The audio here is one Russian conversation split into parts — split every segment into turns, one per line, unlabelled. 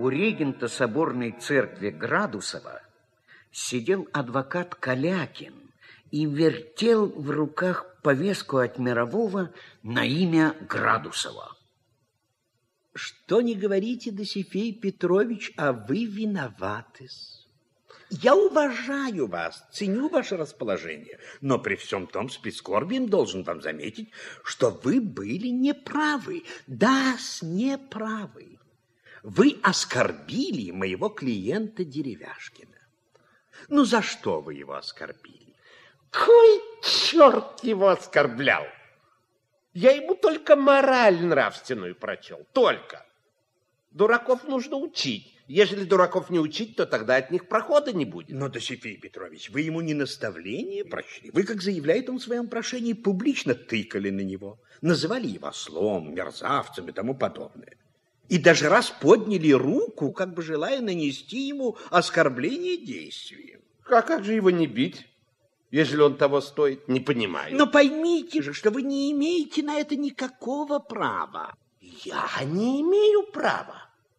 у регента соборной церкви Градусова сидел адвокат Калякин и вертел в руках повестку от мирового на имя Градусова.
Что не говорите, Досифей Петрович, а вы виноваты-с. Я уважаю вас, ценю ваше расположение, но при всем том с прискорбием должен вам заметить, что вы были неправы. Да-с, неправы. Вы оскорбили моего клиента Деревяшкина. Ну, за что вы его оскорбили?
Кой черт его оскорблял? Я ему только мораль нравственную прочел. Только. Дураков нужно учить. Ежели дураков не учить, то тогда от них прохода не будет.
Но, Досифей Петрович, вы ему не наставление прочли. Вы, как заявляет он в своем прошении, публично тыкали на него, называли его ослом, мерзавцем и тому подобное. И даже раз подняли руку, как бы желая нанести ему оскорбление действием.
А как же его не бить, ежели он того стоит? Не понимаю.
Но поймите же, что вы не имеете на это никакого права.
Я не имею права.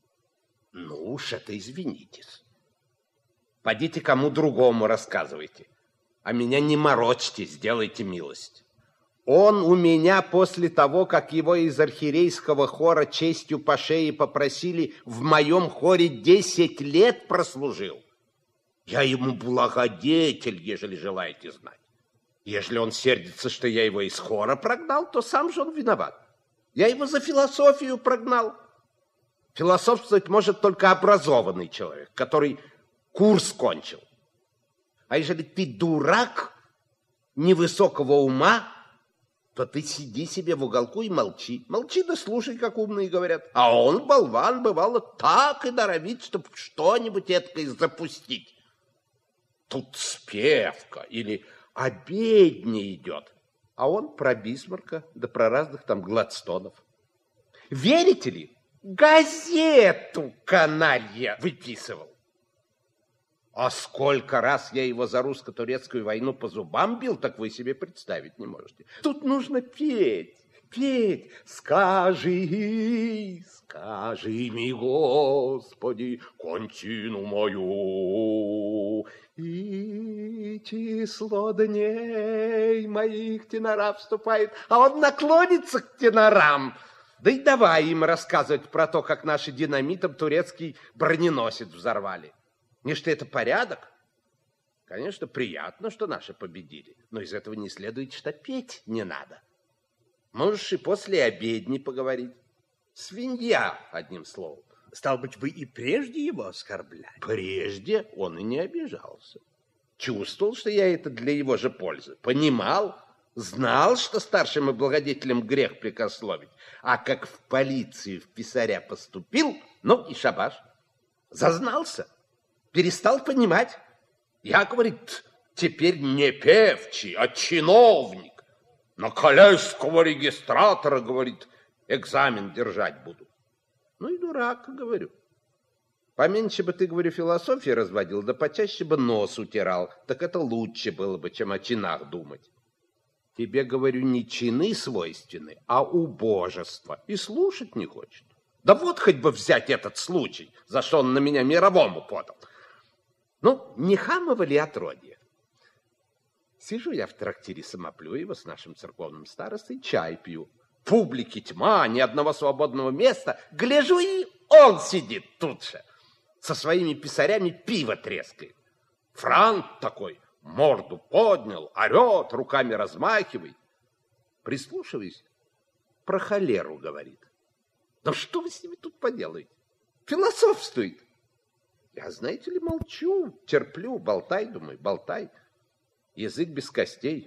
Ну уж это извинитесь. Пойдите кому другому рассказывайте. А меня не морочьте, сделайте милость. Он у меня после того, как его из архиерейского хора честью по шее попросили, в моем хоре 10 лет прослужил. Я ему благодетель, ежели желаете знать. Ежели он сердится, что я его из хора прогнал, то сам же он виноват. Я его за философию прогнал. Философствовать может только образованный человек, который курс кончил. А ежели ты дурак, невысокого ума, то ты сиди себе в уголку и молчи. Молчи да слушай, как умные говорят. А он, болван, бывало, так и норовит, чтобы что-нибудь эткое запустить. Тут спевка или обедня идет. А он про Бисмарка, да про разных там Гладстонов. Верите ли? Газету каналья выписывал. А сколько раз я его за русско-турецкую войну по зубам бил, так вы себе представить не можете. Тут нужно петь, петь. Скажи, скажи мне, Господи, кончину мою. И число дней моих тенора вступает, а он наклонится к тенорам. Да и давай им рассказывать про то, как наши динамитом турецкий броненосец взорвали. Не что это порядок? Конечно, приятно, что наши победили, но из этого не следует, что петь не надо. Можешь и после обедни поговорить. Свинья, одним словом.
Стало быть, вы и прежде его оскорбляли?
Прежде он и не обижался. Чувствовал, что я это для его же пользы. Понимал, знал, что старшим и благодетелям грех прикословить. А как в полицию в писаря поступил, ну и шабаш. Зазнался. Перестал понимать. Я, говорит, теперь не певчий, а чиновник. На коллежского регистратора, говорит, экзамен держать буду. Ну и дурак, говорю. Поменьше бы ты, говорю, философии разводил, да почаще бы нос утирал. Так это лучше было бы, чем о чинах думать. Тебе, говорю, не чины свойственны, а убожество. И слушать не хочет. Да вот хоть бы взять этот случай, за что он на меня мировому подал. Ну, не хамово ли отродье? Сижу я в трактире Самоплюева с нашим церковным старостой, чай пью. Публики тьма, ни одного свободного места. Гляжу, и он сидит тут же. Со своими писарями пиво трескает. Франт такой, морду поднял, орет, руками размахивает. Прислушиваюсь, про холеру говорит. Да что вы с ними тут поделаете? Философствует. Я, знаете ли, молчу, терплю, болтай, думаю, болтай. Язык без костей.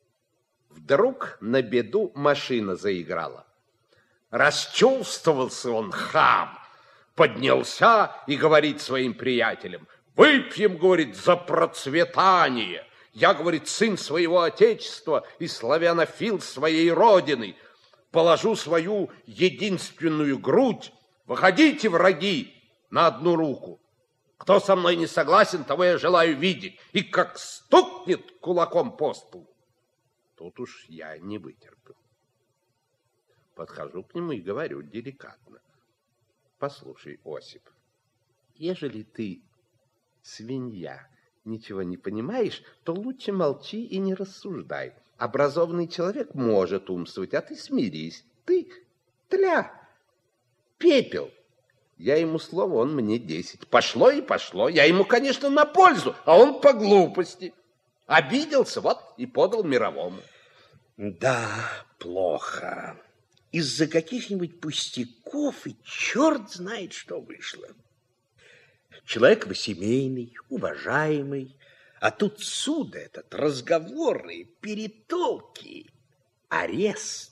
Вдруг на беду машина заиграла. Расчувствовался он, хам, поднялся и говорит своим приятелям: выпьем, говорит, за процветание. Я, говорит, сын своего отечества и славянофил своей родины. Положу свою единственную грудь. Выходите, враги, на одну руку. Кто со мной не согласен, того я желаю видеть. И как стукнет кулаком по столу. Тут уж я не вытерпел. Подхожу к нему и говорю деликатно: послушай, Осип, ежели ты, свинья, ничего не понимаешь, то лучше молчи и не рассуждай. Образованный человек может умствовать, а ты смирись. Ты тля, пепел. Я ему слово, он мне 10. Пошло и пошло. Я ему, конечно, на пользу, а он по глупости. Обиделся, вот, и подал мировому.
Да, плохо. Из-за каких-нибудь пустяков и черт знает, что вышло. Человек вы семейный, уважаемый, а тут суд этот, разговоры, перетолки, арест.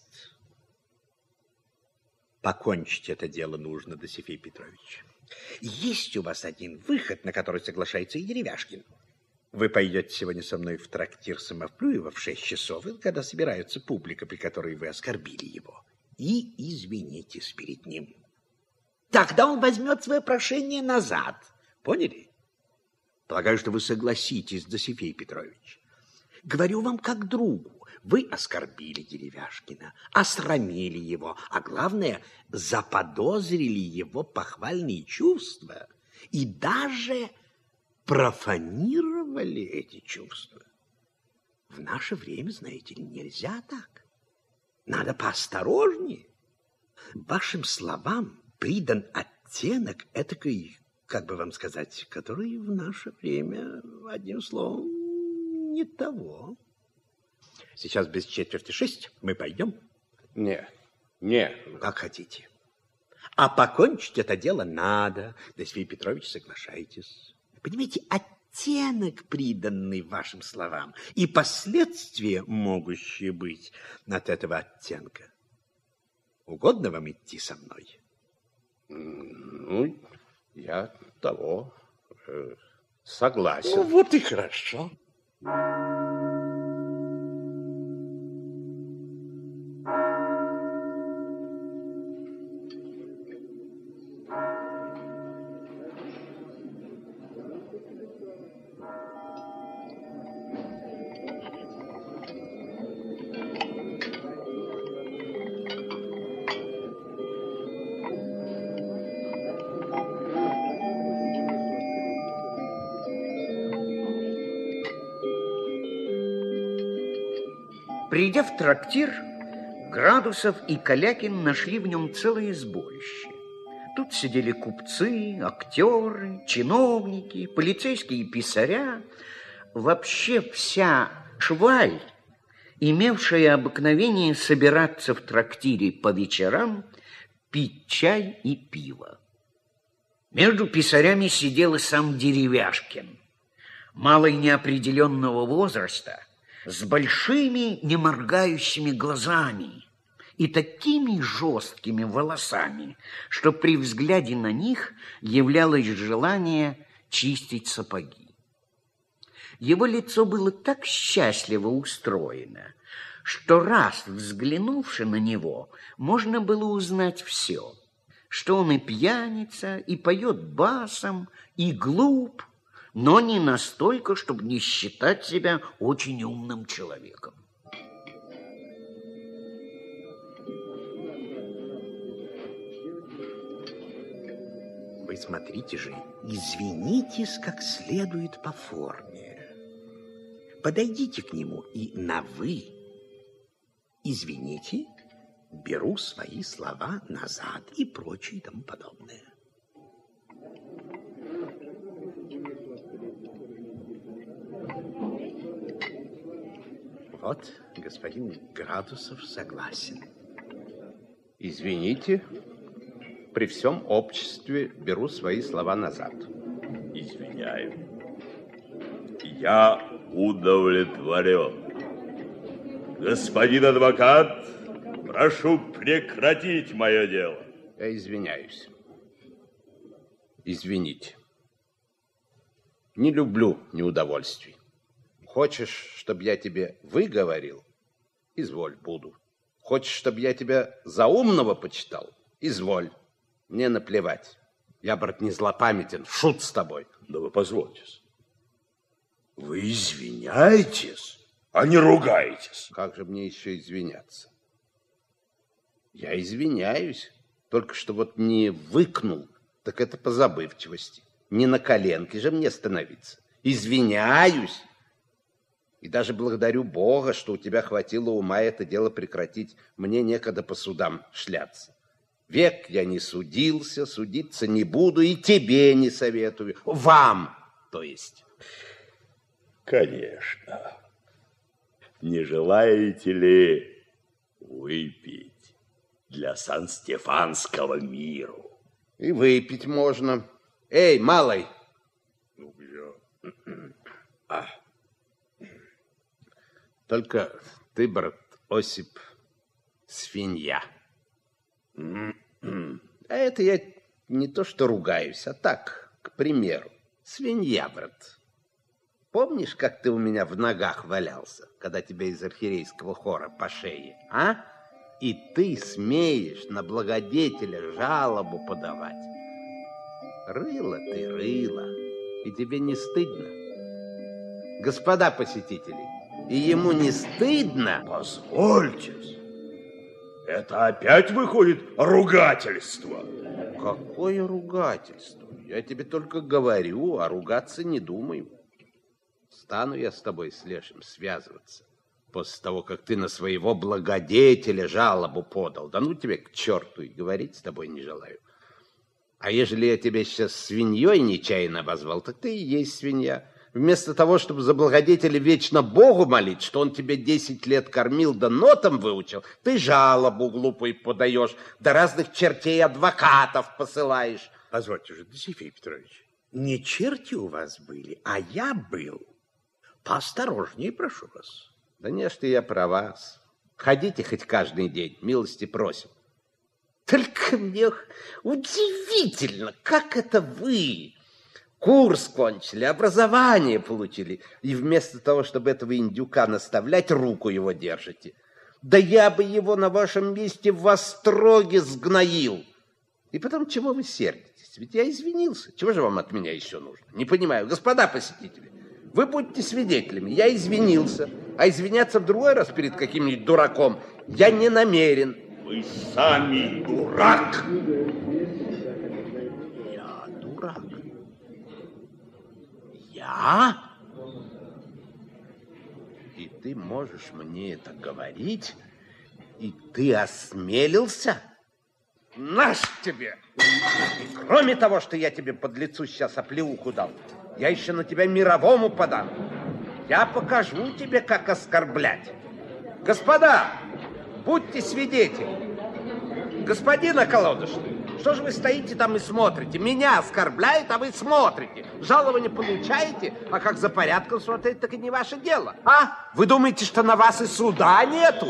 Покончить это дело нужно, Досифей Петрович. Есть у вас один выход, на который соглашается и Деревяшкин. Вы пойдете сегодня со мной в трактир Самоплюева в 6 часов, когда собирается публика, при которой вы оскорбили его, и извинитесь перед ним. Тогда он возьмет свое прошение назад. Поняли? Полагаю, что вы согласитесь, Досифей Петрович. Говорю вам как другу. Вы оскорбили Деревяшкина, осрамили его, а главное, заподозрили его похвальные чувства и даже профанировали эти чувства. В наше время, знаете ли, нельзя так. Надо поосторожнее. Вашим словам придан оттенок этакой, как бы вам сказать, который в наше время, одним словом, не того. Сейчас без 5:45 мы пойдем?
Не.
Как хотите. А покончить это дело надо. Досифей Петрович, соглашайтесь. Понимаете, оттенок, приданный вашим словам, и последствия, могущие быть от этого оттенка. Угодно вам идти со мной?
Ну, я того согласен.
Ну, вот и хорошо.
Придя в трактир, Градусов и Калякин нашли в нем целое сборище. Тут сидели купцы, актеры, чиновники, полицейские писаря. Вообще вся шваль, имевшая обыкновение собираться в трактире по вечерам, пить чай и пиво. Между писарями сидел и сам Деревяшкин, малый неопределенного возраста, с большими неморгающими глазами и такими жесткими волосами, что при взгляде на них являлось желание чистить сапоги. Его лицо было так счастливо устроено, что раз взглянувши на него, можно было узнать все, что он и пьяница, и поет басом, и глуп, но не настолько, чтобы не считать себя очень умным человеком.
Вы смотрите же, извинитесь как следует по форме. Подойдите к нему и на «вы». Извините, беру свои слова назад и прочее и тому подобное. Вот господин Градусов согласен.
Извините, при всем обществе беру свои слова назад.
Извиняю. Я удовлетворен. Господин адвокат, прошу прекратить мое дело.
Я извиняюсь. Извините. Не люблю неудовольствий. Хочешь, чтобы я тебе выговорил? Изволь, буду. Хочешь, чтобы я тебя за умного почитал? Изволь. Мне наплевать. Я, брат, не злопамятен. Шут с тобой.
Да вы позвольтесь. Вы извиняетесь, а не ругаетесь.
Как же мне еще извиняться? Я извиняюсь. Только что вот не выкнул, так это по забывчивости. Не на коленке же мне становиться. Извиняюсь. И даже благодарю Бога, что у тебя хватило ума это дело прекратить. Мне некогда по судам шляться. Век я не судился, судиться не буду и тебе не советую. Вам, то есть.
Конечно. Не желаете ли выпить для Сан-Стефанского миру?
И выпить можно. Эй, малый.
Ну, где?
Только ты, брат Осип, свинья. А это я не то что ругаюсь, а так, к примеру. Свинья, брат. Помнишь, как ты у меня в ногах валялся, когда тебя из архиерейского хора по шее, а? И ты смеешь на благодетеля жалобу подавать. Рыло ты, рыло, и тебе не стыдно? Господа посетители, и ему не стыдно?
Позвольте, это опять выходит ругательство.
Какое ругательство? Я тебе только говорю, а ругаться не думаю. Стану я с тобой, с Лешим, связываться после того, как ты на своего благодетеля жалобу подал. Да ну тебе к черту, и говорить с тобой не желаю. А ежели я тебя сейчас свиньей нечаянно обозвал, так ты и есть свинья. Вместо того, чтобы за благодетеля вечно Богу молить, что он тебе 10 лет кормил да нотам выучил, ты жалобу глупую подаешь, да разных чертей адвокатов посылаешь.
Позвольте же, Досифей Петрович, не черти у вас были, а я был. Поосторожнее, прошу вас.
Да не, что я про вас. Ходите хоть каждый день, милости просим. Только мне удивительно, как это вы курс кончили, образование получили, и вместо того, чтобы этого индюка наставлять, руку его держите. Да я бы его на вашем месте в остроге сгноил. И потом, чего вы сердитесь? Ведь я извинился. Чего же вам от меня еще нужно? Не понимаю. Господа посетители, вы будете свидетелями. Я извинился. А извиняться в другой раз перед каким-нибудь дураком я не намерен.
Вы сами дурак.
Я дурак. Я? И ты можешь мне это говорить? И ты осмелился? Наш тебе! И кроме того, что я тебе под лицу сейчас оплеуху дал, я еще на тебя мировому подам. Я покажу тебе, как оскорблять. Господа, будьте свидетели. Господин околодочный, что же вы стоите там и смотрите? Меня оскорбляют, а вы смотрите. Жалование получаете, а как за порядком смотреть, так и не ваше дело. А? Вы думаете, что на вас и суда нету?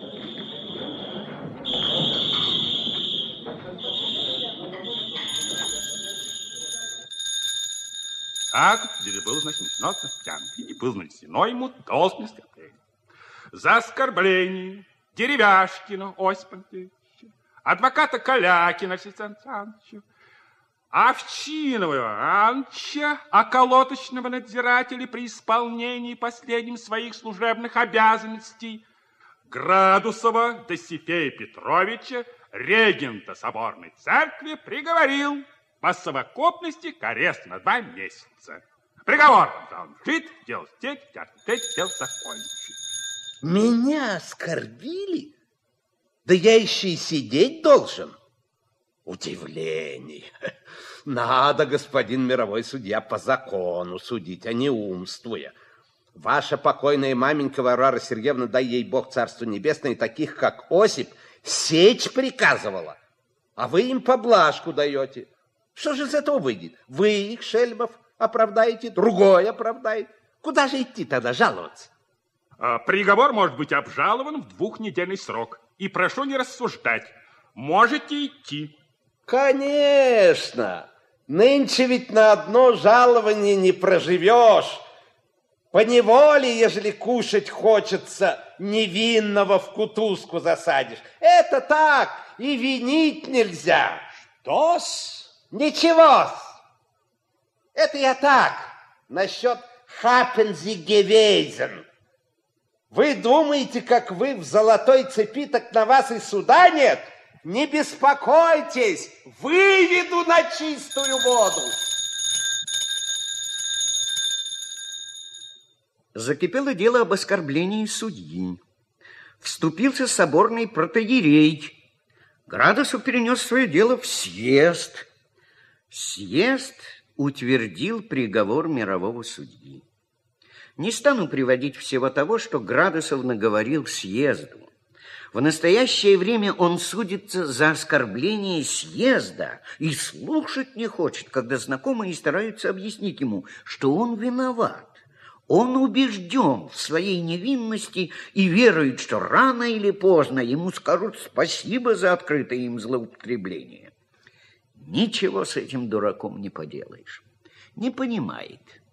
Так, был, значит, начинался пьянки, и был нанесено ему должное оскорбление. За оскорбление Деревяшкина Осипа Андреевича, адвоката Калякина Александра Александровича, Овчинова Ивановича, околоточного надзирателя при исполнении последним своих служебных обязанностей, Градусова Досифея Петровича, регента соборной церкви, приговорил по совокупности к аресту на 2 месяца. Приговор завершит, дело стеть, дело закончить.
Меня оскорбили? Да я еще и сидеть должен? Удивление. Надо, господин мировой судья, по закону судить, а не умствуя. Ваша покойная маменька Варвара Сергеевна, дай ей Бог царство небесное, таких, как Осип, сечь приказывала, а вы им поблажку даете. Что же из этого выйдет? Вы их, шельмов, оправдаете, другой оправдает. Куда же идти тогда жаловаться?
Приговор может быть обжалован в 2-недельный срок. И прошу не рассуждать. Можете идти.
Конечно. Нынче ведь на одно жалование не проживешь. Поневоле, ежели кушать хочется, невинного в кутузку засадишь. Это так, и винить нельзя.
Что-с?
Ничего. Это я так, насчет Хапензи-Гевейзен. Вы думаете, как вы в золотой цепи, так на вас и суда нет? Не беспокойтесь, выведу на чистую воду.
закипело дело об оскорблении судьи. Вступился соборный протоиерей. Градусов перенес свое дело в съезд. Съезд утвердил приговор мирового судьи. Не стану приводить всего того, что Градусов наговорил съезду. В настоящее время он судится за оскорбление съезда и слушать не хочет, когда знакомые стараются объяснить ему, что он виноват. Он убежден в своей невинности и верует, что рано или поздно ему скажут спасибо за открытое им злоупотребление. Ничего с этим дураком не поделаешь. Не понимает.